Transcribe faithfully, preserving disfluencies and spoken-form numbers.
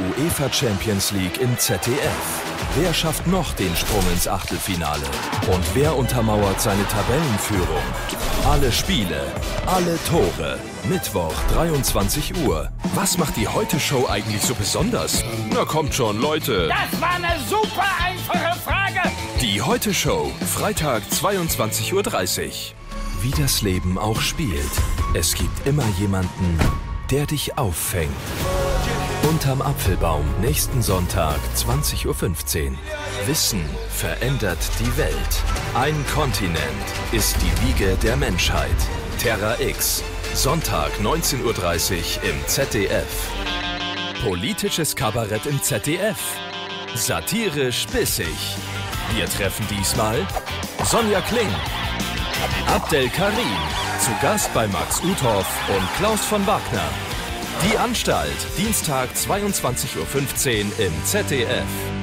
UEFA Champions League im Z D F. Wer schafft noch den Sprung ins Achtelfinale? Und wer untermauert seine Tabellenführung? Alle Spiele, alle Tore. Mittwoch, dreiundzwanzig Uhr. Was macht die Heute-Show eigentlich so besonders? Na kommt schon, Leute. Das war eine super einfache Frage. Die Heute-Show, Freitag, zweiundzwanzig Uhr dreißig. Wie das Leben auch spielt. Es gibt immer jemanden, der dich auffängt. Unterm Apfelbaum, nächsten Sonntag, zwanzig Uhr fünfzehn. Wissen verändert die Welt. Ein Kontinent ist die Wiege der Menschheit. Terra X. Sonntag, neunzehn Uhr dreißig im Z D F. Politisches Kabarett im Z D F. Satirisch bissig. Wir treffen diesmal Sonja Kling, Abdel Karim, zu Gast bei Max Uthoff und Klaus von Wagner. Die Anstalt, Dienstag, zweiundzwanzig Uhr fünfzehn im Z D F.